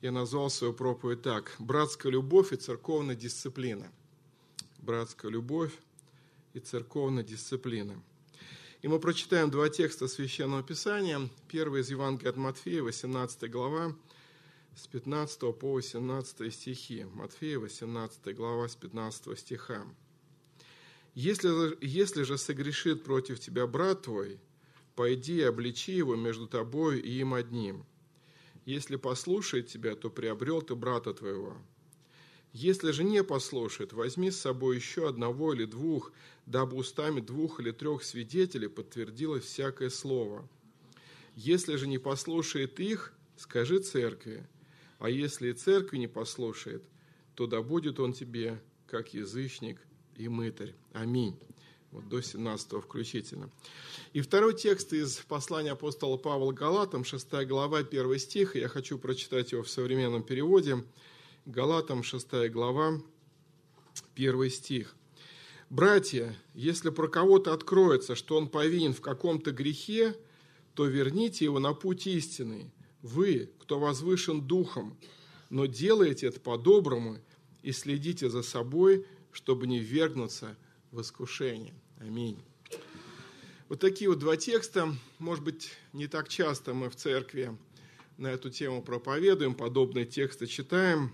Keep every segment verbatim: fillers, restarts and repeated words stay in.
я назвал свою проповедь так: «Братская любовь и церковная дисциплина». Братская любовь и церковная дисциплина. И мы прочитаем два текста Священного Писания. Первый из Евангелия от Матфея, восемнадцатая глава, с пятнадцатого по восемнадцатый стихи. Матфея, восемнадцатая глава, с пятнадцатого стиха. «Если, если же согрешит против тебя брат твой, пойди и обличи его между тобою и им одним. Если послушает тебя, то приобрел ты брата твоего. Если же не послушает, возьми с собой еще одного или двух, дабы устами двух или трех свидетелей подтвердилось всякое слово. Если же не послушает их, скажи церкви, а если и церкви не послушает, то да будет он тебе, как язычник и мытарь». Аминь. Вот до семнадцатого включительно. И второй текст из послания апостола Павла к Галатам, шестая глава, первый стих. Я хочу прочитать его в современном переводе. Галатам, шестая глава, первый стих. «Братья, если про кого-то откроется, что он повинен в каком-то грехе, то верните его на путь истинный. Вы, кто возвышен духом, но делаете это по-доброму и следите за собой, чтобы не ввергнуться в искушение». Аминь. Вот такие вот два текста. Может быть, не так часто мы в церкви на эту тему проповедуем, подобные тексты читаем.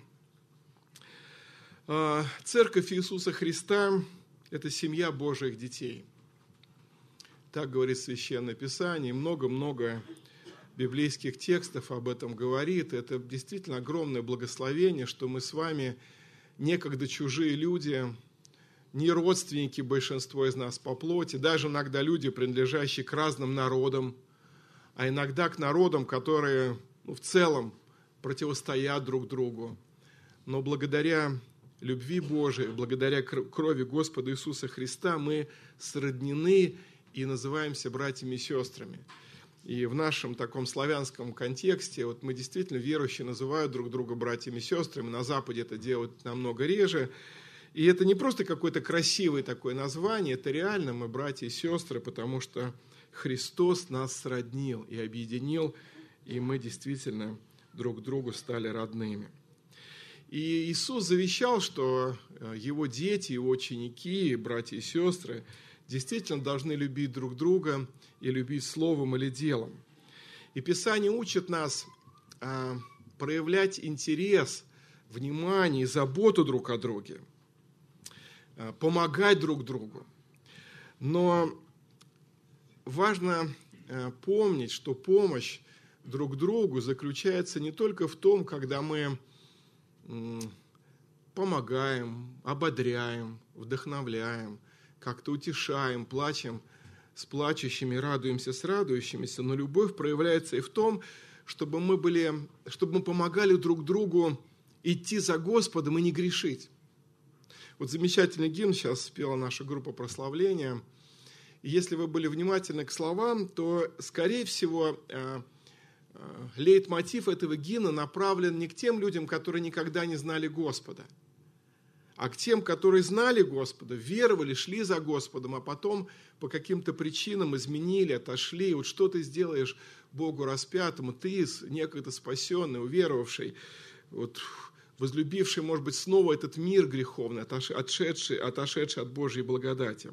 Церковь Иисуса Христа – это семья Божьих детей. Так говорит Священное Писание. Много-много библейских текстов об этом говорит. Это действительно огромное благословение, что мы с вами некогда чужие люди, не родственники большинство из нас по плоти, даже иногда люди, принадлежащие к разным народам, а иногда к народам, которые ну, в целом противостоят друг другу. Но благодаря любви Божией, благодаря крови Господа Иисуса Христа мы сроднены и называемся братьями и сестрами. И в нашем таком славянском контексте вот мы действительно, верующие, называют друг друга братьями и сестрами. На Западе это делают намного реже. И это не просто какое-то красивое такое название, это реально мы братья и сестры, потому что Христос нас сроднил и объединил, и мы действительно друг другу стали родными. И Иисус завещал, что Его дети, Его ученики, братья и сестры действительно должны любить друг друга и любить словом или делом. И Писание учит нас проявлять интерес, внимание и заботу друг о друге, помогать друг другу. Но важно помнить, что помощь друг другу заключается не только в том, когда мы помогаем, ободряем, вдохновляем, как-то утешаем, плачем с плачущими, радуемся с радующимися, но любовь проявляется и в том, чтобы мы были, чтобы мы помогали друг другу идти за Господом и не грешить. Вот замечательный гимн сейчас спела наша группа прославления. И если вы были внимательны к словам, то, скорее всего, лейтмотив этого гимна направлен не к тем людям, которые никогда не знали Господа, а к тем, которые знали Господа, веровали, шли за Господом, а потом по каким-то причинам изменили, отошли. И вот что ты сделаешь Богу распятому, ты, некогда спасенный, уверовавший, вот, возлюбивший, может быть, снова этот мир греховный, отошедший, отошедший от Божьей благодати.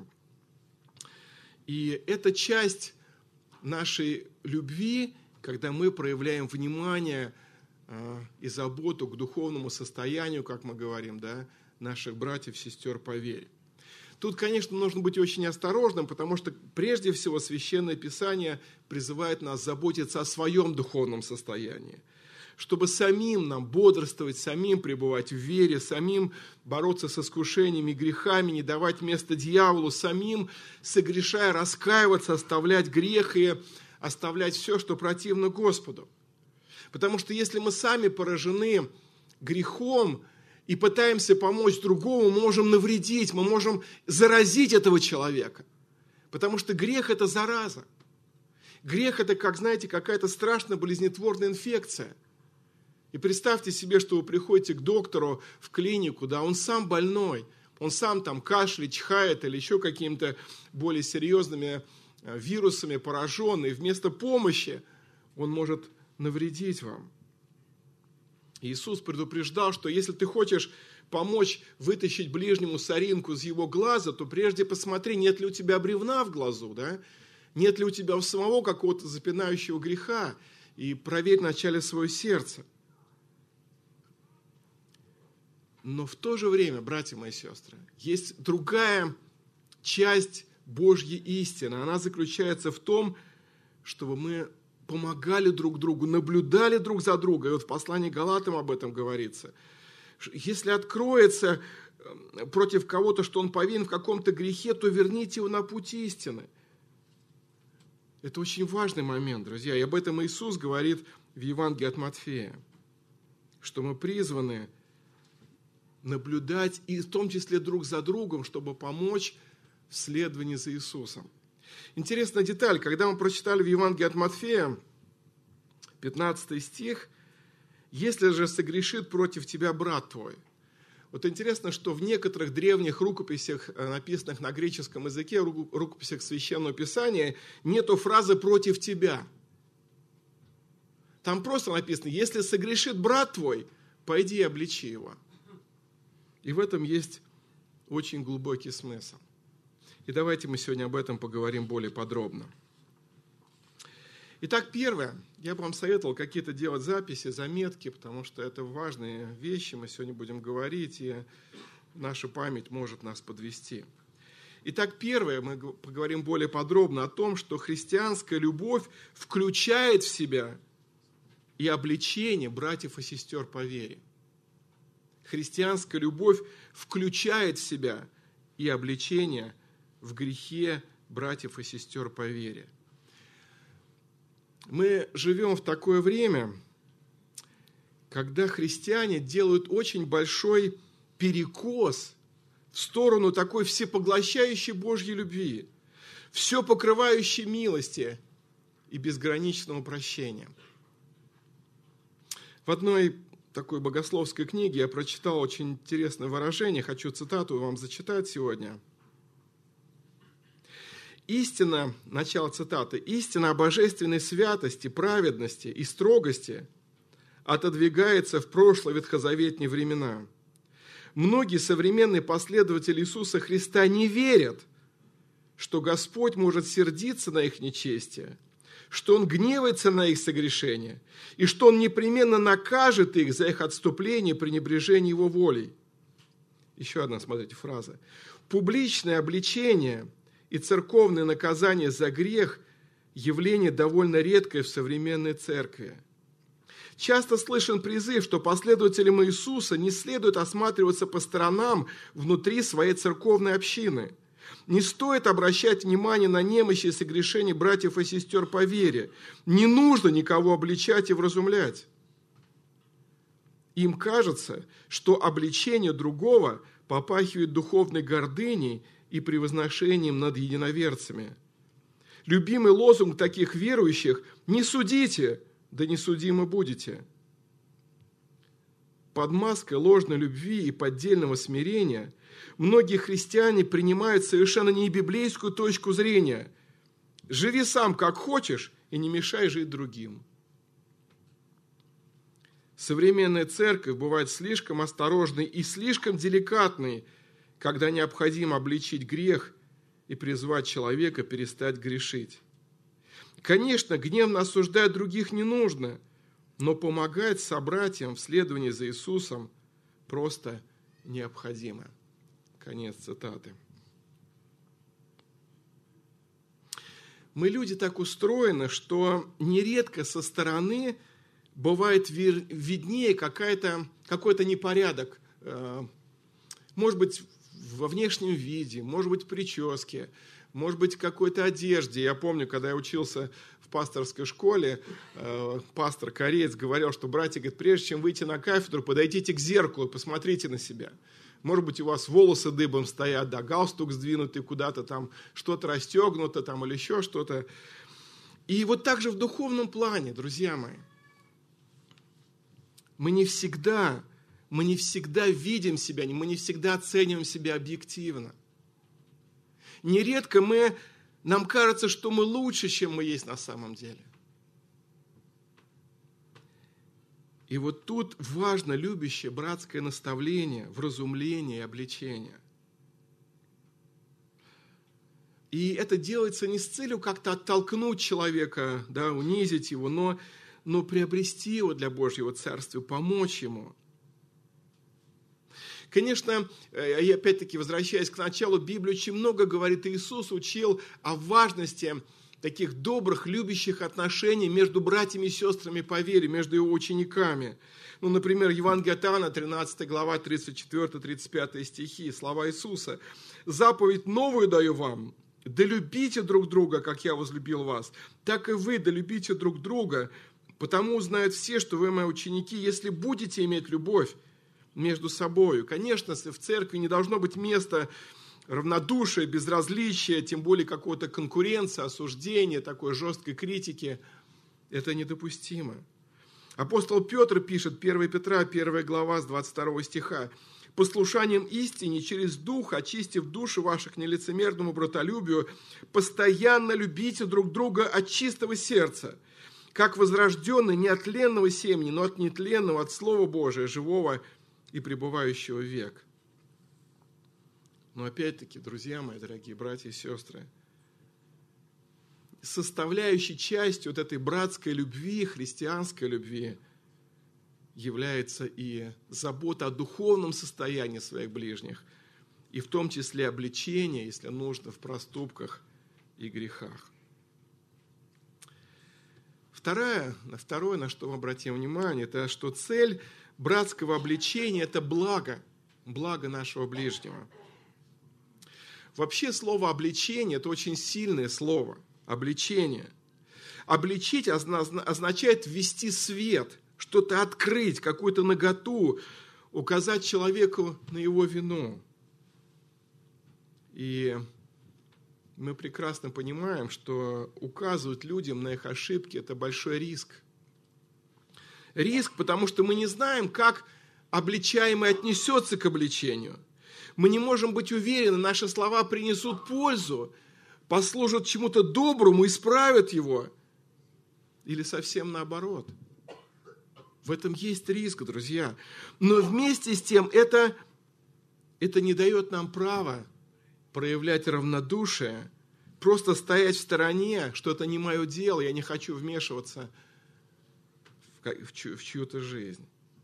И это часть нашей любви, когда мы проявляем внимание э, и заботу к духовному состоянию, как мы говорим, да, наших братьев, сестер по вере. Тут, конечно, нужно быть очень осторожным, потому что прежде всего Священное Писание призывает нас заботиться о своем духовном состоянии, чтобы самим нам бодрствовать, самим пребывать в вере, самим бороться с искушениями, грехами, не давать место дьяволу, самим, согрешая, раскаиваться, оставлять грех и оставлять все, что противно Господу. Потому что если мы сами поражены грехом и пытаемся помочь другому, мы можем навредить, мы можем заразить этого человека. Потому что грех – это зараза. Грех – это, как знаете, какая-то страшная болезнетворная инфекция. И представьте себе, что вы приходите к доктору в клинику, да, он сам больной, он сам там кашляет, чихает или еще какими-то более серьезными вирусами поражен, и вместо помощи он может навредить вам. Иисус предупреждал, что если ты хочешь помочь вытащить ближнему соринку из его глаза, то прежде посмотри, нет ли у тебя бревна в глазу, да? Нет ли у тебя у самого какого-то запинающего греха, и проверь вначале свое сердце. Но в то же время, братья мои сестры, есть другая часть Божьей истины. Она заключается в том, чтобы мы помогали друг другу, наблюдали друг за другом. И вот в послании к Галатам об этом говорится. Если откроется против кого-то, что он повинен в каком-то грехе, то верните его на путь истины. Это очень важный момент, друзья. И об этом Иисус говорит в Евангелии от Матфея, что мы призваны наблюдать, и в том числе друг за другом, чтобы помочь в следовании за Иисусом. Интересная деталь, когда мы прочитали в Евангелии от Матфея, пятнадцатый стих, «Если же согрешит против тебя брат твой». Вот интересно, что в некоторых древних рукописях, написанных на греческом языке, рукописях Священного Писания, нету фразы «против тебя». Там просто написано: «Если согрешит брат твой, пойди и обличи его». И в этом есть очень глубокий смысл. И давайте мы сегодня об этом поговорим более подробно. Итак, первое. Я бы вам советовал какие-то делать записи, заметки, потому что это важные вещи, мы сегодня будем говорить, и наша память может нас подвести. Итак, первое, мы поговорим более подробно о том, что христианская любовь включает в себя и обличение братьев и сестер по вере. Христианская любовь включает в себя и обличение в грехе братьев и сестер по вере. Мы живем в такое время, когда христиане делают очень большой перекос в сторону такой всепоглощающей Божьей любви, все покрывающей милости и безграничного прощения. В одной такой богословской книге я прочитал очень интересное выражение, хочу цитату вам зачитать сегодня. Истина, начало цитаты, истина о божественной святости, праведности и строгости отодвигается в прошлые ветхозаветные времена. Многие современные последователи Иисуса Христа не верят, что Господь может сердиться на их нечестие, что Он гневается на их согрешение, и что Он непременно накажет их за их отступление и пренебрежение Его волей. Еще одна, смотрите, фраза. Публичное обличение и церковное наказание за грех – явление довольно редкое в современной церкви. Часто слышен призыв, что последователям Иисуса не следует осматриваться по сторонам внутри своей церковной общины. Не стоит обращать внимание на немощи и согрешения братьев и сестер по вере. Не нужно никого обличать и вразумлять. Им кажется, что обличение другого попахивает духовной гордыней и превозношением над единоверцами. Любимый лозунг таких верующих – «Не судите, да не судимы будете». Под маской ложной любви и поддельного смирения многие христиане принимают совершенно не библейскую точку зрения. Живи сам как хочешь и не мешай жить другим. Современная церковь бывает слишком осторожной и слишком деликатной, когда необходимо обличить грех и призвать человека перестать грешить. Конечно, гневно осуждать других не нужно, но помогать собратьям в следовании за Иисусом просто необходимо. Конец цитаты. Мы, люди, так устроены, что нередко со стороны бывает виднее какая-то, какой-то непорядок, может быть, во внешнем виде, может быть, в прическе, может быть, в какой-то одежде. Я помню, когда я учился в пасторской школе, э, пастор-кореец говорил, что, братья, говорит, прежде чем выйти на кафедру, подойдите к зеркалу и посмотрите на себя. Может быть, у вас волосы дыбом стоят, да, галстук сдвинутый куда-то там, что-то расстегнуто там или еще что-то. И вот так же в духовном плане, друзья мои, мы не всегда... Мы не всегда видим себя, мы не всегда оцениваем себя объективно. Нередко мы, нам кажется, что мы лучше, чем мы есть на самом деле. И вот тут важно любящее братское наставление, вразумление и обличение. И это делается не с целью как-то оттолкнуть человека, да, унизить его, но, но приобрести его для Божьего Царствия, помочь ему. Конечно, и опять-таки, возвращаясь к началу, Библия очень много говорит, Иисус учил о важности таких добрых, любящих отношений между братьями и сестрами по вере, между его учениками. Ну, например, Евангелие от Иоанна, тринадцатая глава, тридцать четвёртый тридцать пятый стихи, слова Иисуса. «Заповедь новую даю вам, да любите друг друга, как я возлюбил вас, так и вы да любите друг друга, потому узнают все, что вы мои ученики, если будете иметь любовь между собой». Конечно, в церкви не должно быть места равнодушия, безразличия, тем более какой-то конкуренции, осуждения, такой жесткой критики. Это недопустимо. Апостол Петр пишет, первое Петра, первая глава, с двадцать второго стиха. «Послушанием истине через Дух, очистив души ваших к нелицемерному братолюбию, постоянно любите друг друга от чистого сердца, как возрожденные не от тленного семени, но от нетленного, от Слова Божия, живого и пребывающего век». Но опять-таки, друзья мои, дорогие братья и сестры, составляющей частью вот этой братской любви, христианской любви, является и забота о духовном состоянии своих ближних, и в том числе обличение, если нужно, в проступках и грехах. Второе, второе, на что мы обратим внимание, это что цель братского обличения – это благо, благо нашего ближнего. Вообще слово «обличение» – это очень сильное слово. Обличение. Обличить означает ввести свет, что-то открыть, какую-то наготу, указать человеку на его вину. И мы прекрасно понимаем, что указывать людям на их ошибки – это большой риск. Риск, потому что мы не знаем, как обличаемый отнесется к обличению. Мы не можем быть уверены, наши слова принесут пользу, послужат чему-то доброму, исправят его. Или совсем наоборот. В этом есть риск, друзья. Но вместе с тем это, это не дает нам права проявлять равнодушие, просто стоять в стороне, что это не мое дело, я не хочу вмешиваться в чью-то жизнь.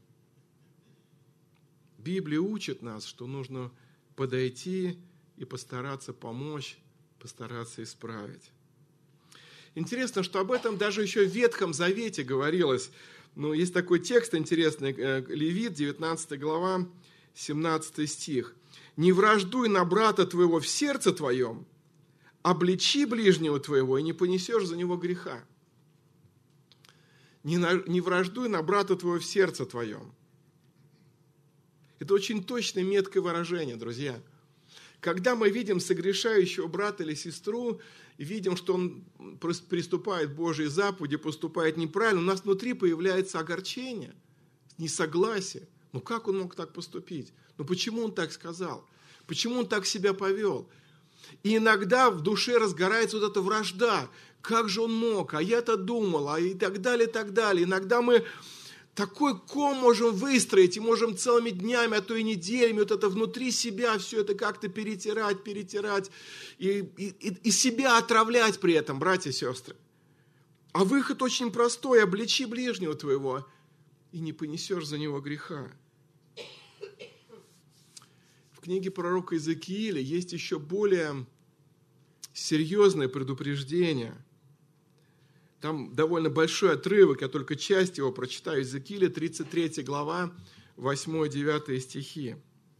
Библия учит нас, что нужно подойти и постараться помочь, постараться исправить. Интересно, что об этом даже еще в Ветхом Завете говорилось. Ну, есть такой текст интересный, Левит, девятнадцатая глава, семнадцатый стих. «Не враждуй на брата твоего в сердце твоем, обличи ближнего твоего, и не понесешь за него греха». Не, на, не враждуй на брата твоего в сердце твоем. Это очень точное, меткое выражение, друзья. Когда мы видим согрешающего брата или сестру, видим, что он приступает к Божьей заповеди, поступает неправильно, у нас внутри появляется огорчение, несогласие. Ну как он мог так поступить? Ну почему он так сказал? Почему он так себя повел? И иногда в душе разгорается вот эта вражда. Как же он мог? А я-то думал, а и так далее, и так далее. Иногда мы такой ком можем выстроить, и можем целыми днями, а то и неделями вот это внутри себя все это как-то перетирать, перетирать, и, и, и себя отравлять при этом, братья и сестры. А выход очень простой: обличи ближнего твоего, и не понесешь за него греха. В книге пророка Иезекииля есть еще более серьезное предупреждение. Там довольно большой отрывок, я только часть его прочитаю. Иезекииля, тридцать третья глава, восьмой-девятый стихи.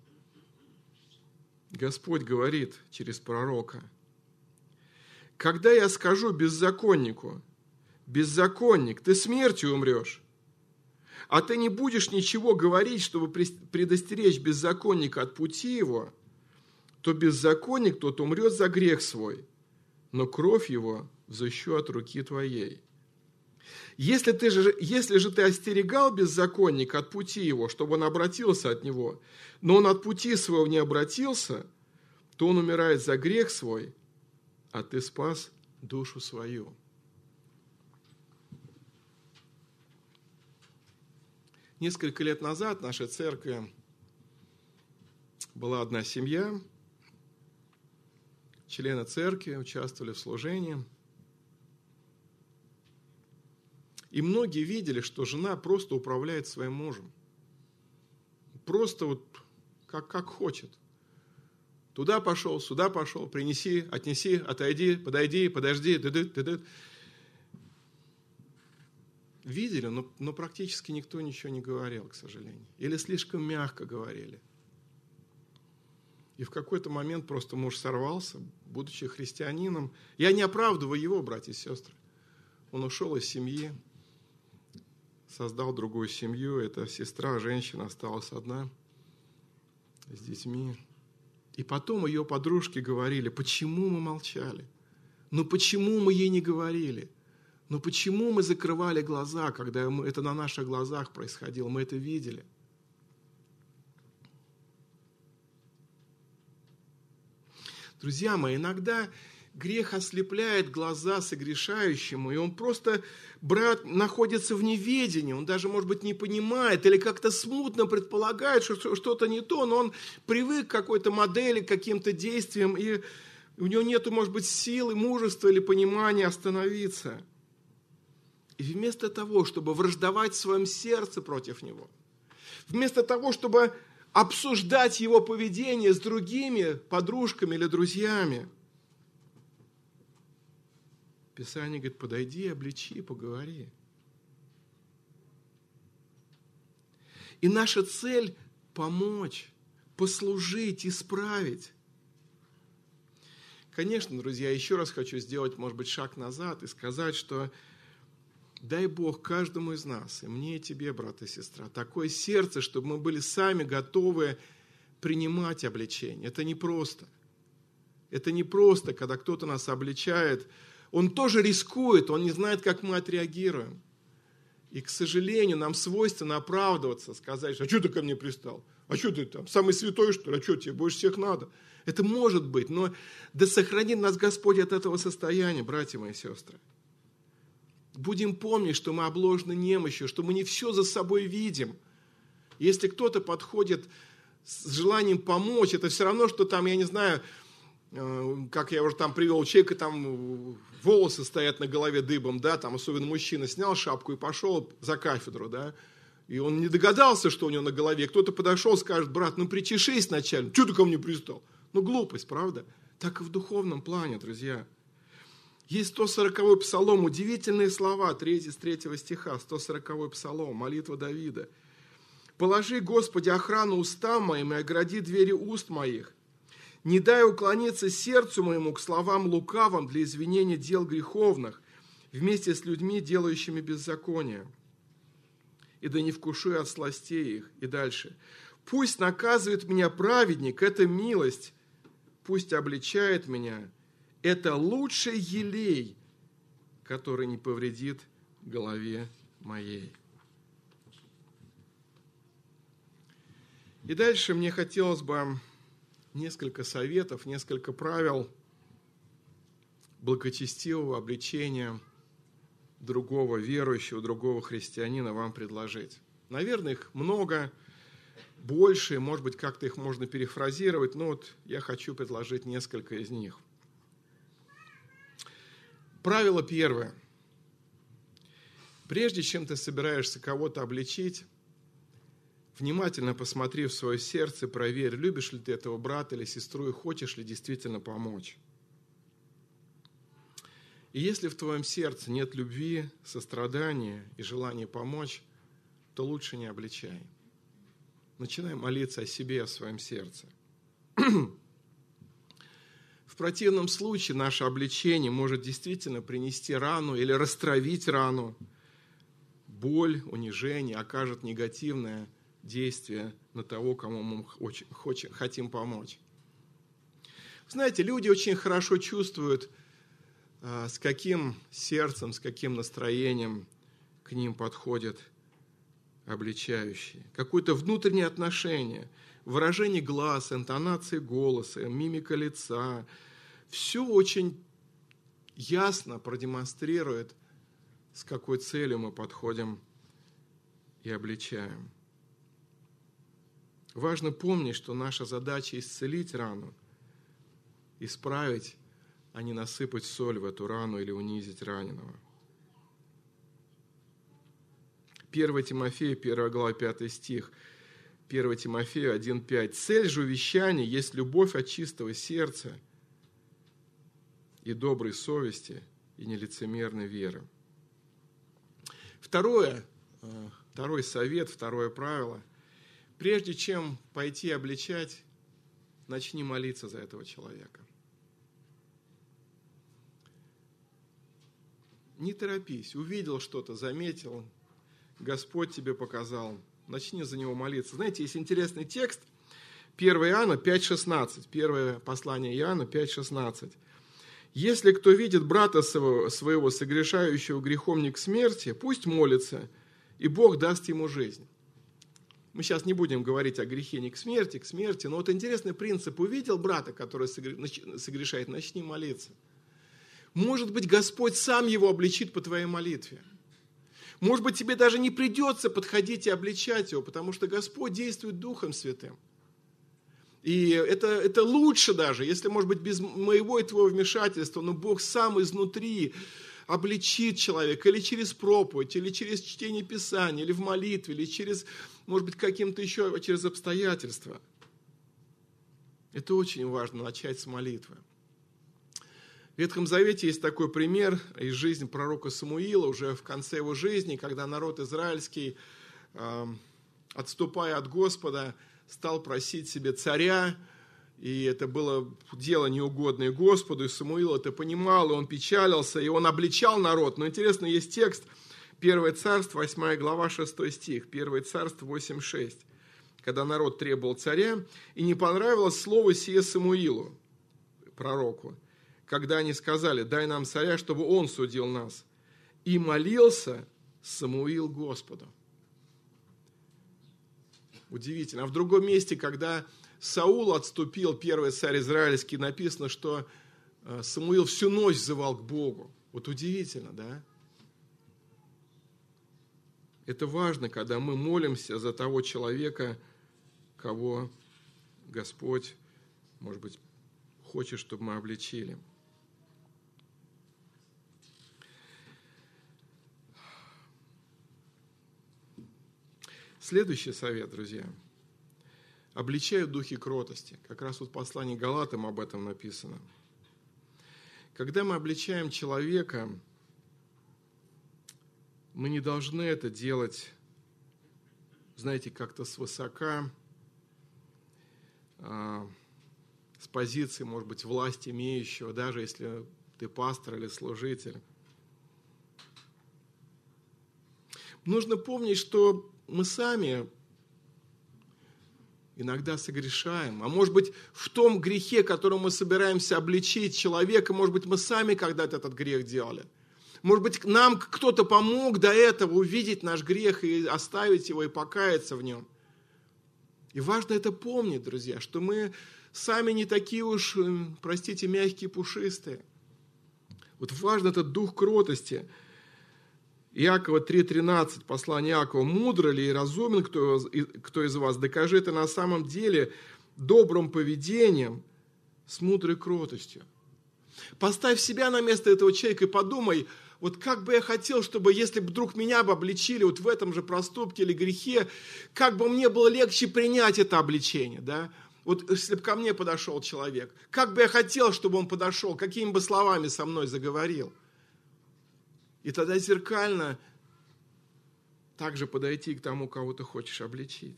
Господь говорит через пророка: «Когда я скажу беззаконнику: беззаконник, ты смертью умрешь, а ты не будешь ничего говорить, чтобы предостеречь беззаконника от пути его, то беззаконник тот умрет за грех свой, но кровь его взыщу от руки твоей. Если, ты же, если же ты остерегал беззаконника от пути его, чтобы он обратился от него, но он от пути своего не обратился, то он умирает за грех свой, а ты спас душу свою». Несколько лет назад в нашей церкви была одна семья, члены церкви участвовали в служении. И многие видели, что жена просто управляет своим мужем. Просто вот как, как хочет. Туда пошел, сюда пошел, принеси, отнеси, отойди, подойди, подожди. Ды-ды, ды-ды. Видели, но, но практически никто ничего не говорил, к сожалению. Или слишком мягко говорили. И в какой-то момент просто муж сорвался, будучи христианином. Я не оправдываю его, братья и сестры. Он ушел из семьи, создал другую семью. Эта сестра, женщина, осталась одна с детьми. И потом ее подружки говорили: почему мы молчали? Ну почему мы ей не говорили? Ну почему мы закрывали глаза, когда мы, это на наших глазах происходило? Мы это видели. Друзья мои, иногда грех ослепляет глаза согрешающему, и он просто, брат, находится в неведении, он даже, может быть, не понимает или как-то смутно предполагает, что что-то не то, но он привык к какой-то модели, к каким-то действиям, и у него нет, может быть, силы, мужества или понимания остановиться. И вместо того, чтобы враждовать в своем сердце против него, вместо того, чтобы обсуждать его поведение с другими подружками или друзьями, Писание говорит: подойди, обличи, поговори. И наша цель – помочь, послужить, исправить. Конечно, друзья, еще раз хочу сделать, может быть, шаг назад и сказать, что дай Бог каждому из нас, и мне, и тебе, брат и сестра, такое сердце, чтобы мы были сами готовы принимать обличение. Это непросто. Это непросто, когда кто-то нас обличает. Он тоже рискует, он не знает, как мы отреагируем. И, к сожалению, нам свойственно оправдываться, сказать: а что ты ко мне пристал? А что ты там, самый святой, что ли? А что тебе больше всех надо? Это может быть, но да сохранит нас Господь от этого состояния, братья мои и сестры. Будем помнить, что мы обложены немощью, что мы не все за собой видим. Если кто-то подходит с желанием помочь, это все равно, что там, я не знаю, как я уже там привел, у человека там волосы стоят на голове дыбом, да, там особенно мужчина снял шапку и пошел за кафедру, да, и он не догадался, что у него на голове. Кто-то подошел, скажет: брат, ну причешись начальник, что ты ко мне пристал? Ну глупость, правда? Так и в духовном плане, друзья. Есть сто сороковой псалом, удивительные слова, третий, с третьего стиха, сто сороковой псалом, молитва Давида. «Положи, Господи, охрану устам моим и огради двери уст моих. Не дай уклониться сердцу моему к словам лукавым для извинения дел греховных, вместе с людьми, делающими беззаконие. И да не вкушу от сластей их». И дальше. «Пусть наказывает меня праведник, это милость, пусть обличает меня. Это лучший елей, который не повредит голове моей». И дальше мне хотелось бы несколько советов, несколько правил благочестивого обличения другого верующего, другого христианина вам предложить. Наверное, их много, больше, может быть, как-то их можно перефразировать, но вот я хочу предложить несколько из них. Правило первое. Прежде чем ты собираешься кого-то обличить, внимательно посмотри в свое сердце, проверь, любишь ли ты этого брата или сестру и хочешь ли действительно помочь. И если в твоем сердце нет любви, сострадания и желания помочь, то лучше не обличай. Начинай молиться о себе, о своем сердце. В противном случае наше обличение может действительно принести рану или растравить рану. Боль, унижение окажет негативное действие на того, кому мы очень, очень, хотим помочь. Знаете, люди очень хорошо чувствуют, с каким сердцем, с каким настроением к ним подходят обличающие. Какое-то внутреннее отношение, выражение глаз, интонации голоса, мимика лица. Все очень ясно продемонстрирует, с какой целью мы подходим и обличаем. Важно помнить, что наша задача исцелить рану, исправить, а не насыпать соль в эту рану или унизить раненого. первое Тимофею, первая глава, пятый стих. первое Тимофею один пять. «Цель же увещания есть любовь от чистого сердца и доброй совести, и нелицемерной веры». Второе, второй совет, второе правило. Прежде чем пойти обличать, начни молиться за этого человека. Не торопись. Увидел что-то, заметил, Господь тебе показал. Начни за него молиться. Знаете, есть интересный текст. первое Иоанна пять шестнадцать. Первое послание Иоанна пять шестнадцать. «Если кто видит брата своего, своего согрешающего грехом не к смерти, пусть молится, и Бог даст ему жизнь». Мы сейчас не будем говорить о грехе не к смерти, к смерти, но вот интересный принцип. Увидел брата, который согрешает, начни молиться. Может быть, Господь сам его обличит по твоей молитве. Может быть, тебе даже не придется подходить и обличать его, потому что Господь действует Духом Святым. И это, это лучше даже, если, может быть, без моего и твоего вмешательства, но Бог сам изнутри обличит человека или через проповедь, или через чтение Писания, или в молитве, или через, может быть, каким-то еще, через обстоятельства. Это очень важно, начать с молитвы. В Ветхом Завете есть такой пример из жизни пророка Самуила, уже в конце его жизни, когда народ израильский, отступая от Господа, стал просить себе царя, и это было дело неугодное Господу, и Самуил это понимал, и он печалился, и он обличал народ. Но интересно, есть текст, первое Царство, восьмая глава, шестой стих, первое Царство восемь шесть, когда народ требовал царя, и не понравилось слово сие Самуилу, пророку, когда они сказали: дай нам царя, чтобы он судил нас. И молился Самуил Господу. Удивительно. А в другом месте, когда Саул отступил, первый царь израильский, написано, что Самуил всю ночь взывал к Богу. Вот удивительно, да? Это важно, когда мы молимся за того человека, кого Господь, может быть, хочет, чтобы мы обличили. Следующий совет, друзья. Обличаю духи кротости. Как раз вот в послании Галатам об этом написано. Когда мы обличаем человека, мы не должны это делать, знаете, как-то свысока, с позиции, может быть, власть имеющего, даже если ты пастор или служитель. Нужно помнить, что мы сами иногда согрешаем. А может быть, в том грехе, которым мы собираемся обличить человека, может быть, мы сами когда-то этот грех делали. Может быть, нам кто-то помог до этого увидеть наш грех и оставить его, и покаяться в нем. И важно это помнить, друзья, что мы сами не такие уж, простите, мягкие, пушистые. Вот важен этот дух кротости. Иакова три тринадцать, послание Иакова: «Мудро ли и разумен кто, кто из вас? Докажи это на самом деле добрым поведением с мудрой кротостью». Поставь себя на место этого человека и подумай, вот как бы я хотел, чтобы, если бы вдруг меня бы обличили вот в этом же проступке или грехе, как бы мне было легче принять это обличение, да? Вот если бы ко мне подошел человек, как бы я хотел, чтобы он подошел, какими бы словами со мной заговорил. И тогда зеркально также подойти к тому, кого ты хочешь обличить.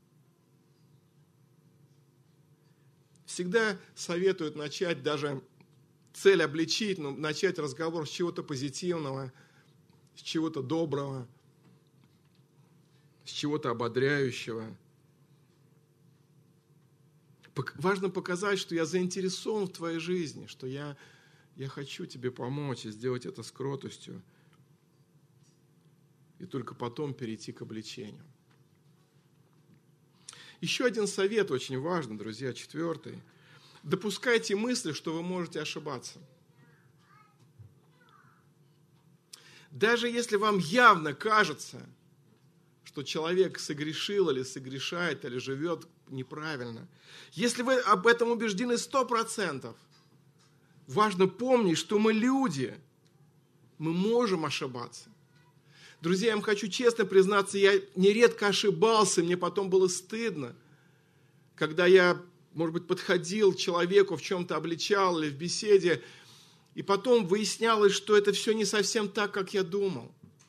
Всегда советуют начать даже цель обличить, но начать разговор с чего-то позитивного, с чего-то доброго, с чего-то ободряющего. Важно показать, что я заинтересован в твоей жизни, что я, я хочу тебе помочь и сделать это с кротостью. И только потом перейти к обличению. Еще один совет очень важный, друзья, четвертый. Допускайте мысли, что вы можете ошибаться. Даже если вам явно кажется, что человек согрешил или согрешает, или живет неправильно. Если вы об этом убеждены сто процентов, важно помнить, что мы люди, мы можем ошибаться. Друзья, я вам хочу честно признаться, я нередко ошибался, мне потом было стыдно, когда я, может быть, подходил к человеку, в чем-то обличал или в беседе, и потом выяснялось, что это все не совсем так, как я думал.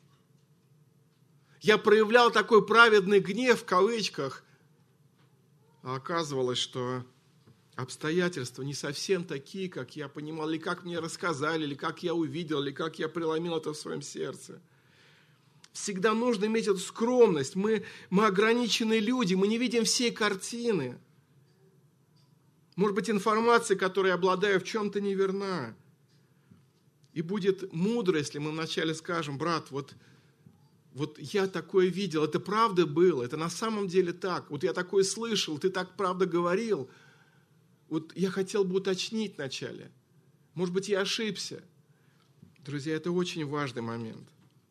Я проявлял такой праведный гнев, в кавычках, а оказывалось, что обстоятельства не совсем такие, как я понимал, или как мне рассказали, или как я увидел, или как я преломил это в своем сердце. Всегда нужно иметь эту скромность. Мы, мы ограниченные люди, мы не видим всей картины. Может быть, информация, которой я обладаю, в чем-то неверна. И будет мудро, если мы вначале скажем: брат, вот, вот я такое видел, это правда было, это на самом деле так. Вот я такое слышал, ты так правда говорил. Вот я хотел бы уточнить вначале. Может быть, я ошибся. Друзья, это очень важный момент.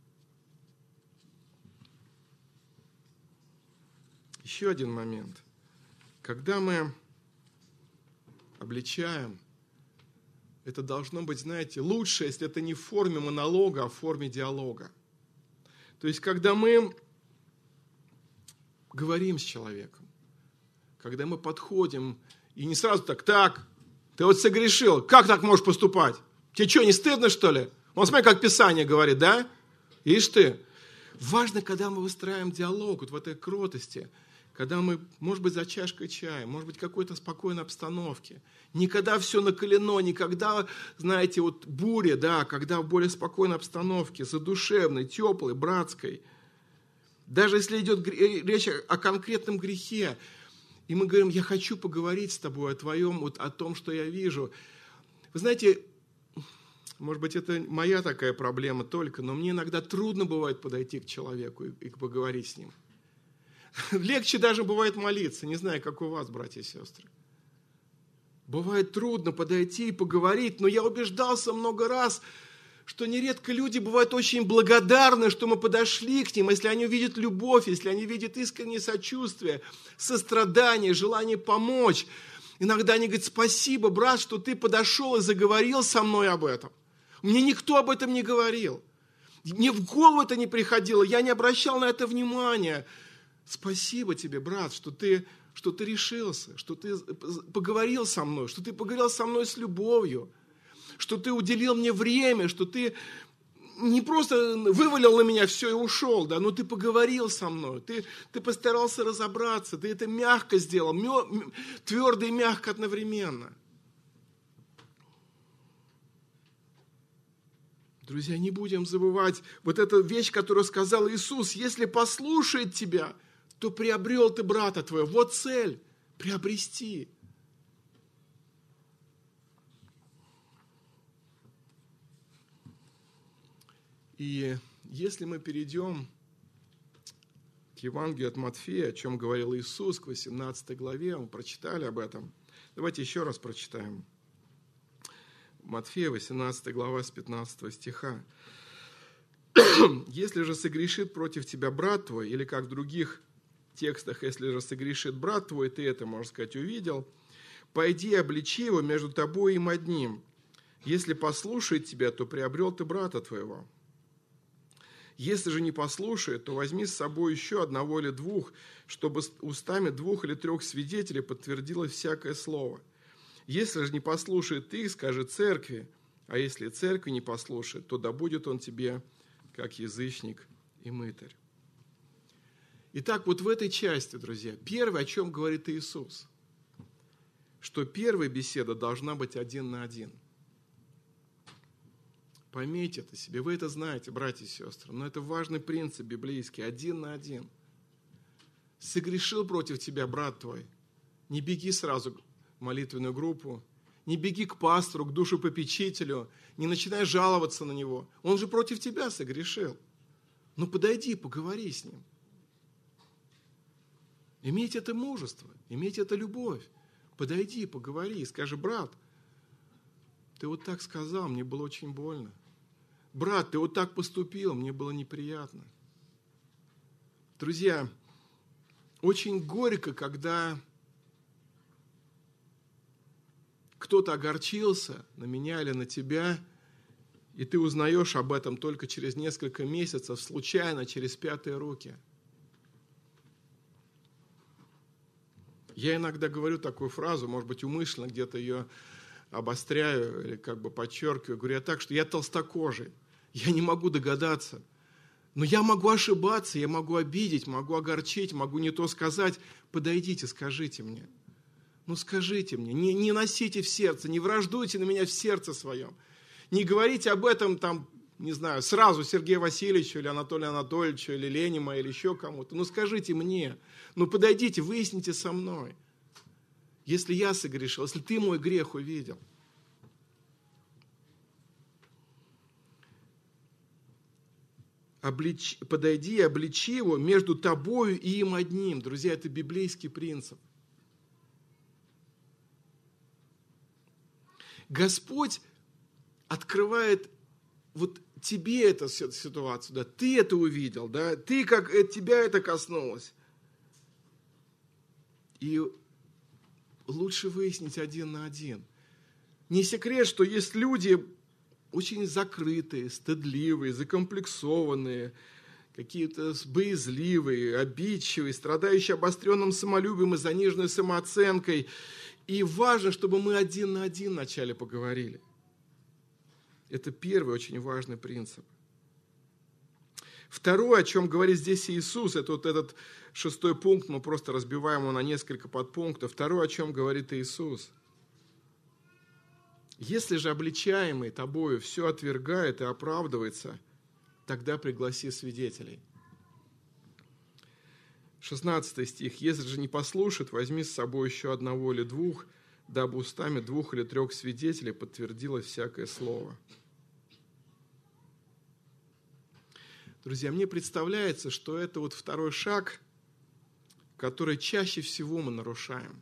Еще один момент. Когда мы обличаем, это должно быть, знаете, лучше, если это не в форме монолога, а в форме диалога. То есть, когда мы говорим с человеком, когда мы подходим, и не сразу так: так, ты вот согрешил, как так можешь поступать? Тебе что, не стыдно, что ли? Он, смотри, как Писание говорит, да? Ишь ты. Важно, когда мы выстраиваем диалог, вот в этой кротости, когда мы, может быть, за чашкой чая, может быть, в какой-то спокойной обстановке. Никогда все накалено, никогда, знаете, вот буря, да, когда в более спокойной обстановке, задушевной, теплой, братской. Даже если идет речь о конкретном грехе, и мы говорим: я хочу поговорить с тобой о твоем, вот о том, что я вижу. Вы знаете, может быть, это моя такая проблема только, но мне иногда трудно бывает подойти к человеку и, и поговорить с ним. Легче даже бывает молиться. Не знаю, как у вас, братья и сестры. Бывает трудно подойти и поговорить, но я убеждался много раз, что нередко люди бывают очень благодарны, что мы подошли к ним, если они увидят любовь, если они видят искреннее сочувствие, сострадание, желание помочь. Иногда они говорят: спасибо, брат, что ты подошел и заговорил со мной об этом. Мне никто об этом не говорил. Мне в голову это не приходило, я не обращал на это внимания. Спасибо тебе, брат, что ты, что ты решился, что ты поговорил со мной, что ты поговорил со мной с любовью, что ты уделил мне время, что ты не просто вывалил на меня все и ушел, да, но ты поговорил со мной, ты, ты постарался разобраться, ты это мягко сделал, мё, твердо и мягко одновременно. Друзья, не будем забывать вот эту вещь, которую сказал Иисус: если послушает тебя, то приобрел ты брата твоего. Вот цель – приобрести. И если мы перейдем к Евангелию от Матфея, о чем говорил Иисус, к восемнадцатой главе, мы прочитали об этом. Давайте еще раз прочитаем. Матфея, восемнадцатая глава, с пятнадцатого стиха. «Если же согрешит против тебя брат твой», или как в других текстах: «если же согрешит брат твой, ты это, можно сказать, увидел, пойди и обличи его между тобой и им одним. Если послушает тебя, то приобрел ты брата твоего. Если же не послушает, то возьми с собой еще одного или двух, чтобы устами двух или трех свидетелей подтвердилось всякое слово. Если же не послушает их, скажи церкви, а если церкви не послушает, то да будет он тебе как язычник и мытарь». Итак, вот в этой части, друзья, первое, о чем говорит Иисус, что первая беседа должна быть один на один. Поймите это себе, вы это знаете, братья и сестры, но это важный принцип библейский, один на один. Согрешил против тебя брат твой, не беги сразу в молитвенную группу, не беги к пастору, к душепопечителю, не начинай жаловаться на него. Он же против тебя согрешил. Ну подойди, поговори с ним. Имейте это мужество, имейте это любовь. Подойди, поговори, скажи: брат, ты вот так сказал, мне было очень больно. Брат, ты вот так поступил, мне было неприятно. Друзья, очень горько, когда кто-то огорчился на меня или на тебя, и ты узнаешь об этом только через несколько месяцев, случайно, через пятые руки. Я иногда говорю такую фразу, может быть, умышленно где-то ее обостряю или как бы подчеркиваю, говорю я так, что я толстокожий, я не могу догадаться, но я могу ошибаться, я могу обидеть, могу огорчить, могу не то сказать. Подойдите, скажите мне. Ну скажите мне, не, не носите в сердце, не враждуйте на меня в сердце своем. Не говорите об этом, там, не знаю, сразу Сергею Васильевичу, или Анатолию Анатольевичу, или Ленину, или еще кому-то. Ну скажите мне, ну подойдите, выясните со мной. Если я согрешил, если ты мой грех увидел. Обличь, подойди и обличи его между тобою и им одним. Друзья, это библейский принцип. Господь открывает вот тебе эту ситуацию, да, ты это увидел, да, ты как тебя это коснулось. И лучше выяснить один на один. Не секрет, что есть люди очень закрытые, стыдливые, закомплексованные, какие-то боязливые, обидчивые, страдающие обостренным самолюбием и заниженной самооценкой. И важно, чтобы мы один на один вначале поговорили. Это первый очень важный принцип. Второе, о чем говорит здесь Иисус, это вот этот шестой пункт, мы просто разбиваем его на несколько подпунктов. Второе, о чем говорит Иисус. Если же обличаемый тобою все отвергает и оправдывается, тогда пригласи свидетелей. шестнадцатый стих. Если же не послушает, возьми с собой еще одного или двух, дабы устами двух или трех свидетелей подтвердилось всякое слово. Друзья, мне представляется, что это вот второй шаг, который чаще всего мы нарушаем.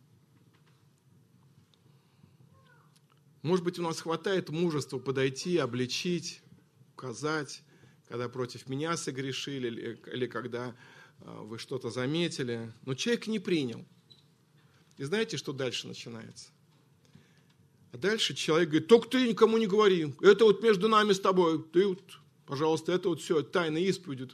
Может быть, у нас хватает мужества подойти, обличить, указать, когда против меня согрешили, или, или когда вы что-то заметили, но человек не принял. И знаете, что дальше начинается? А дальше человек говорит: только ты никому не говори, это вот между нами с тобой, ты вот, пожалуйста, это вот все, тайна исповеди.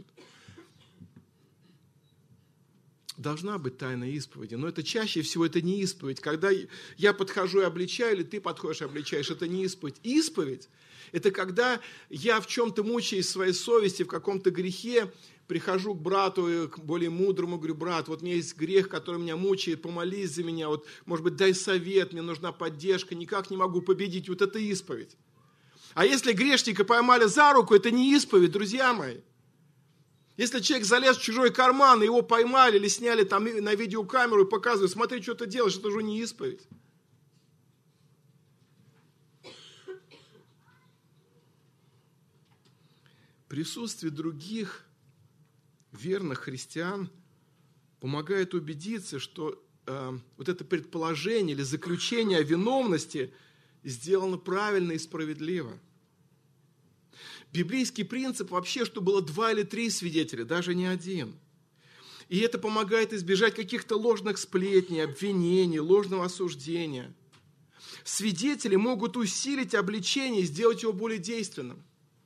Должна быть тайна исповеди, но это чаще всего это не исповедь. Когда я подхожу и обличаю, или ты подходишь и обличаешь, это не исповедь. Исповедь – это когда я в чем-то мучаюсь своей совести, в каком-то грехе, прихожу к брату, к более мудрому, говорю: брат, вот у меня есть грех, который меня мучает, помолись за меня, вот, может быть, дай совет, мне нужна поддержка, никак не могу победить. Вот это исповедь. А если грешника поймали за руку, это не исповедь, друзья мои. Если человек залез в чужой карман, и его поймали или сняли там на видеокамеру и показывают: смотри, что ты делаешь, это уже не исповедь. Присутствие других верных христиан помогает убедиться, что э, вот это предположение или заключение о виновности сделано правильно и справедливо. Библейский принцип вообще, что было два или три свидетеля, даже не один. И это помогает избежать каких-то ложных сплетней, обвинений, ложного осуждения. Свидетели могут усилить обличение и сделать его более действенным.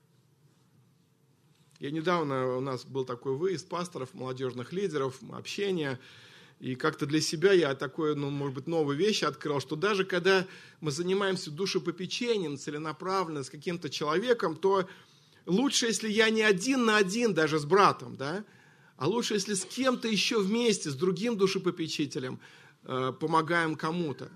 Я недавно, у нас был такой выезд пасторов, молодежных лидеров, общение, и как-то для себя я такое, ну, может быть, новые вещи открыл, что даже когда мы занимаемся душепопечением целенаправленно с каким-то человеком, то лучше, если я не один на один даже с братом, да, а лучше, если с кем-то еще вместе, с другим душепопечителем э, помогаем кому-то.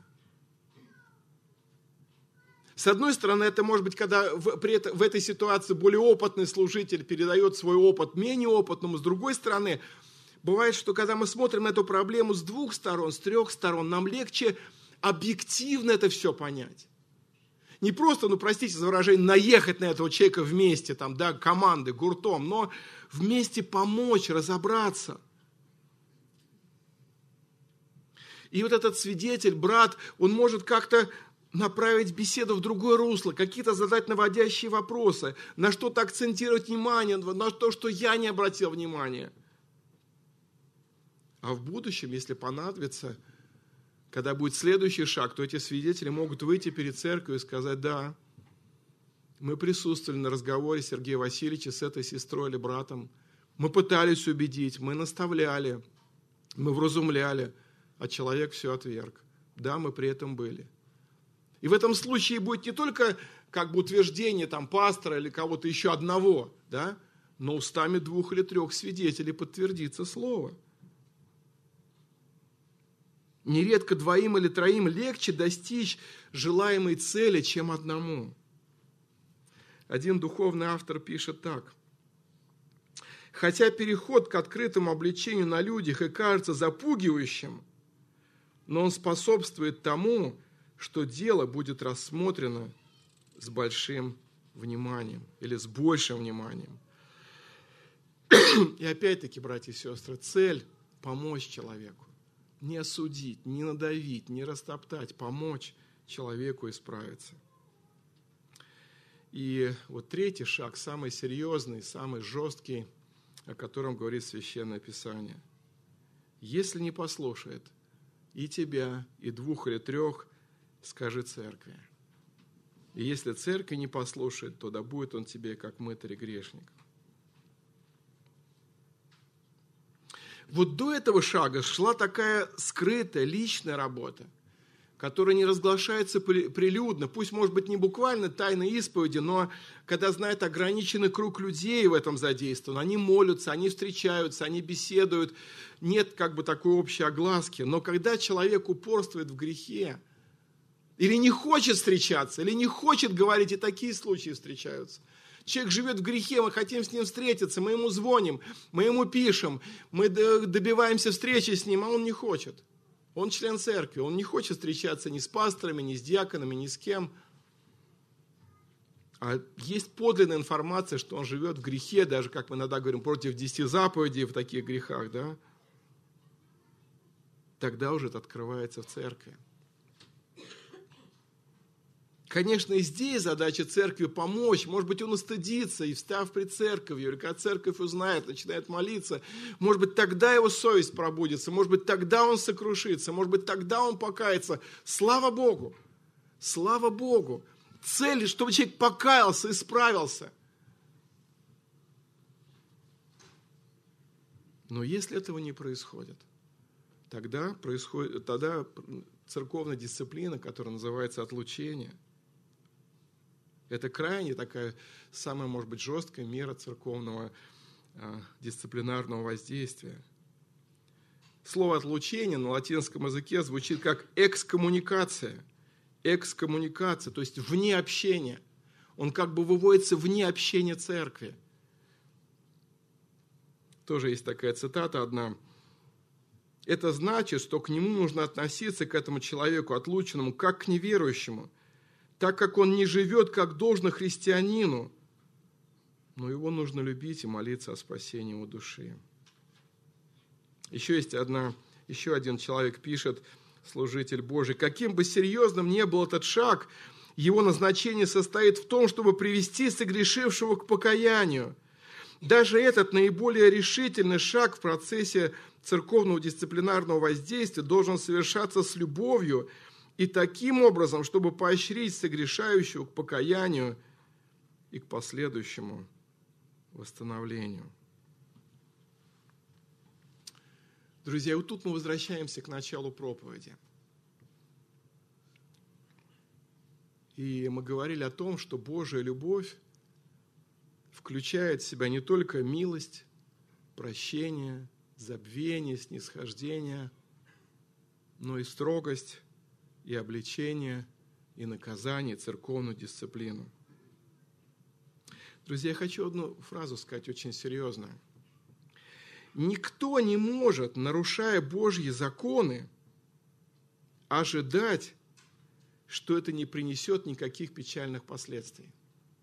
С одной стороны, это может быть, когда в, при это, в этой ситуации более опытный служитель передает свой опыт менее опытному. С другой стороны, бывает, что когда мы смотрим на эту проблему с двух сторон, с трех сторон, нам легче объективно это все понять. Не просто, ну простите за выражение, наехать на этого человека вместе, там, да, командой, гуртом, но вместе помочь, разобраться. И вот этот свидетель, брат, он может как-то направить беседу в другое русло, какие-то задать наводящие вопросы, на что-то акцентировать внимание, на то, что я не обратил внимания. А в будущем, если понадобится, когда будет следующий шаг, то эти свидетели могут выйти перед церковью и сказать: да, мы присутствовали на разговоре Сергея Васильевича с этой сестрой или братом, мы пытались убедить, мы наставляли, мы вразумляли, а человек все отверг. Да, мы при этом были. И в этом случае будет не только как бы утверждение там, пастора или кого-то еще одного, да, но устами двух или трех свидетелей подтвердится слово. Нередко двоим или троим легче достичь желаемой цели, чем одному. Один духовный автор пишет так. Хотя переход к открытому обличению на людях и кажется запугивающим, но он способствует тому, что дело будет рассмотрено с большим вниманием или с большим вниманием. И опять-таки, братья и сестры, цель – помочь человеку. Не осудить, не надавить, не растоптать, помочь человеку исправиться. И вот третий шаг, самый серьезный, самый жесткий, о котором говорит Священное Писание. Если не послушает и тебя, и двух или трех, скажи церкви. И если церковь не послушает, то да будет он тебе, как мытарь и грешник. Вот до этого шага шла такая скрытая, личная работа, которая не разглашается прилюдно, пусть, может быть, не буквально тайной исповеди, но когда, знает, ограниченный круг людей в этом задействован, они молятся, они встречаются, они беседуют, нет как бы такой общей огласки. Но когда человек упорствует в грехе, или не хочет встречаться, или не хочет говорить, и такие случаи встречаются. Человек живет в грехе, мы хотим с ним встретиться, мы ему звоним, мы ему пишем, мы добиваемся встречи с ним, а он не хочет. Он член церкви, он не хочет встречаться ни с пасторами, ни с диаконами, ни с кем. А есть подлинная информация, что он живет в грехе, даже, как мы иногда говорим, против десяти заповедей в таких грехах, да? Тогда уже это открывается в церкви. Конечно, и здесь задача церкви помочь. Может быть, он устыдится и, встав пред церковью, или когда церковь узнает, начинает молиться, может быть, тогда его совесть пробудится, может быть, тогда он сокрушится, может быть, тогда он покается. Слава Богу! Слава Богу! Цель, чтобы человек покаялся, исправился. Но если этого не происходит, тогда происходит, тогда церковная дисциплина, которая называется отлучение, это крайне такая, самая, может быть, жесткая мера церковного э, дисциплинарного воздействия. Слово «отлучение» на латинском языке звучит как экскоммуникация. Экскоммуникация, то есть вне общения. Он как бы выводится вне общения церкви. Тоже есть такая цитата одна. Это значит, что к нему нужно относиться, к этому человеку отлученному, как к неверующему, так как он не живет, как должно христианину, но его нужно любить и молиться о спасении его души. Еще есть одна, еще один человек пишет, служитель Божий, каким бы серьезным ни был этот шаг, его назначение состоит в том, чтобы привести согрешившего к покаянию. Даже этот наиболее решительный шаг в процессе церковного дисциплинарного воздействия должен совершаться с любовью и таким образом, чтобы поощрить согрешающего к покаянию и к последующему восстановлению. Друзья, вот тут мы возвращаемся к началу проповеди. И мы говорили о том, что Божья любовь включает в себя не только милость, прощение, забвение, снисхождение, но и строгость, и обличение, и наказание, и церковную дисциплину. Друзья, я хочу одну фразу сказать очень серьезно. Никто не может, нарушая Божьи законы, ожидать, что это не принесет никаких печальных последствий.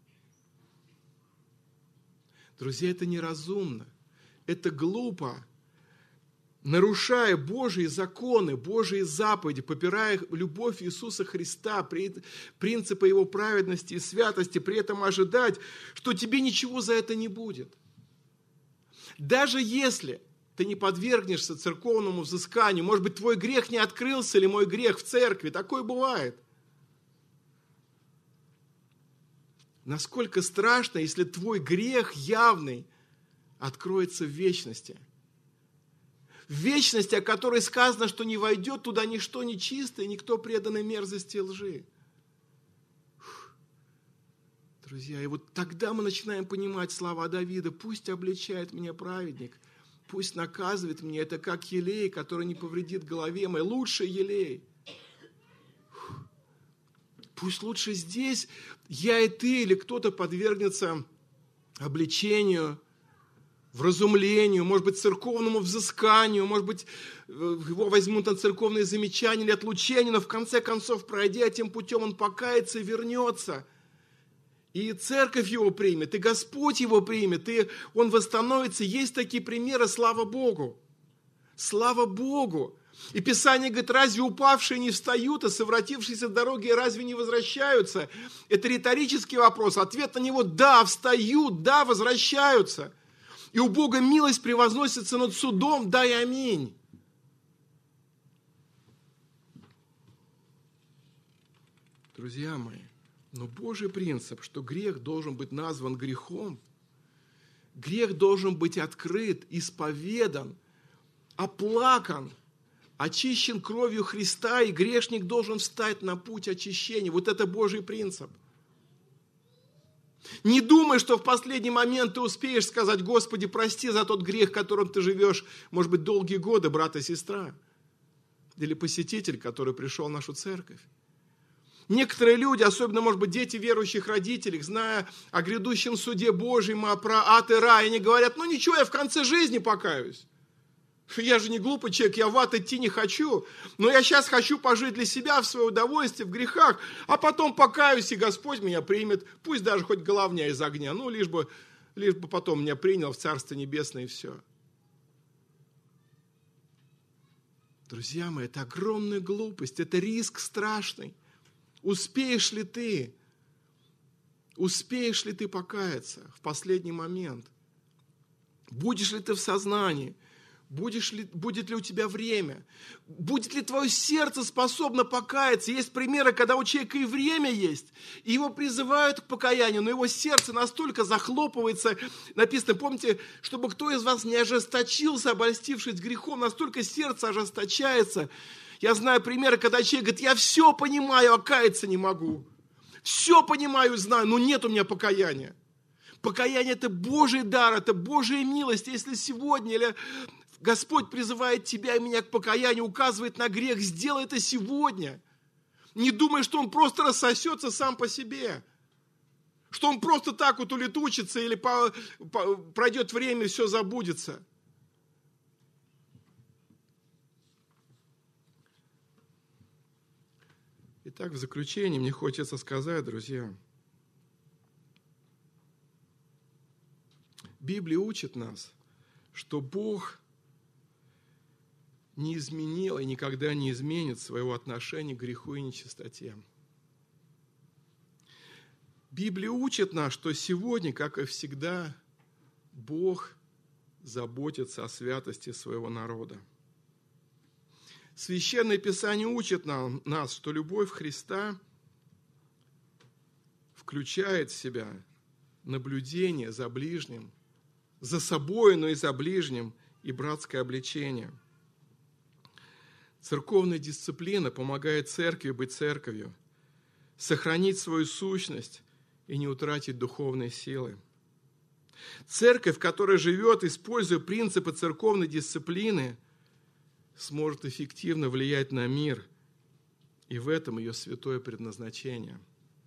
Друзья, это неразумно, это глупо. Нарушая Божьи законы, Божьи заповеди, попирая любовь Иисуса Христа, принципы Его праведности и святости, при этом ожидать, что тебе ничего за это не будет. Даже если ты не подвергнешься церковному взысканию. Может быть, твой грех не открылся, или мой грех в церкви. Такое бывает. Насколько страшно, если твой грех явный откроется в вечности. В вечности, о которой сказано, что не войдет туда ничто нечистое, никто преданный мерзости и лжи. Друзья, и вот тогда мы начинаем понимать слова Давида: «Пусть обличает меня праведник, пусть наказывает меня, это как елей, который не повредит голове моей, лучший елей». Пусть лучше здесь я и ты или кто-то подвергнется обличению, вразумлению, может быть, церковному взысканию, может быть, его возьмут на церковные замечания или отлучения, но в конце концов, пройдя этим путем, он покается и вернется. И церковь его примет, и Господь его примет, и он восстановится. Есть такие примеры, слава Богу. Слава Богу. И Писание говорит: разве упавшие не встают, а совратившиеся с дороги разве не возвращаются? Это риторический вопрос. Ответ на него: да, встают, да, возвращаются. И у Бога милость превозносится над судом, да и аминь. Друзья мои, но Божий принцип, что грех должен быть назван грехом, грех должен быть открыт, исповедан, оплакан, очищен кровью Христа, и грешник должен встать на путь очищения. Вот это Божий принцип. Не думай, что в последний момент ты успеешь сказать: Господи, прости за тот грех, которым ты живешь, может быть, долгие годы, брат и сестра. Или посетитель, который пришел в нашу церковь. Некоторые люди, особенно, может быть, дети верующих родителей, зная о грядущем суде Божьем, про ад и рай, они говорят: ну ничего, я в конце жизни покаюсь. Я же не глупый человек, я в ад идти не хочу, но я сейчас хочу пожить для себя, в свое удовольствие, в грехах, а потом покаюсь, и Господь меня примет, пусть даже хоть головня из огня, ну лишь бы, лишь бы потом меня принял в Царство Небесное, и все. Друзья мои, это огромная глупость, это риск страшный. Успеешь ли ты, успеешь ли ты покаяться в последний момент? Будешь ли ты в сознании? Будешь ли, будет ли у тебя время? Будет ли твое сердце способно покаяться? Есть примеры, когда у человека и время есть, и его призывают к покаянию, но его сердце настолько захлопывается. Написано, помните, чтобы кто из вас не ожесточился, обольстившись грехом, настолько сердце ожесточается. Я знаю примеры, когда человек говорит: я все понимаю, а каяться не могу. Все понимаю и знаю, но нет у меня покаяния. Покаяние – это Божий дар, это Божья милость. Если сегодня или Господь призывает тебя и меня к покаянию, указывает на грех, сделай это сегодня. Не думай, что он просто рассосется сам по себе. Что он просто так вот улетучится или по, по, пройдет время и все забудется. Итак, в заключение мне хочется сказать, друзья, Библия учит нас, что Бог не изменил и никогда не изменит своего отношения к греху и нечистоте. Библия учит нас, что сегодня, как и всегда, Бог заботится о святости своего народа. Священное Писание учит нам, нас, что любовь Христа включает в себя наблюдение за ближним, за собой, но и за ближним, и братское обличение. Церковная дисциплина помогает церкви быть церковью, сохранить свою сущность и не утратить духовной силы. Церковь, которая живет, используя принципы церковной дисциплины, сможет эффективно влиять на мир, и в этом ее святое предназначение.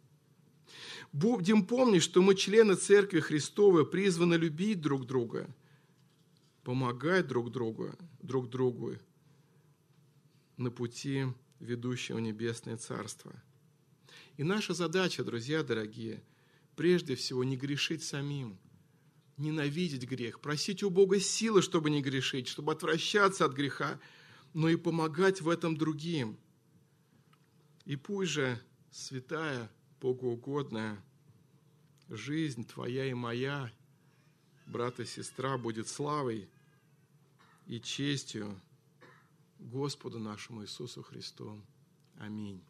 Будем помнить, что мы, члены Церкви Христовой, призваны любить друг друга, помогать друг другу, друг другу на пути, ведущего в Небесное Царство. И наша задача, друзья дорогие, прежде всего не грешить самим, ненавидеть грех, просить у Бога силы, чтобы не грешить, чтобы отвращаться от греха, но и помогать в этом другим. И пусть же святая, богоугодная жизнь твоя и моя, брат и сестра, будет славой и честью Господу нашему Иисусу Христу. Аминь.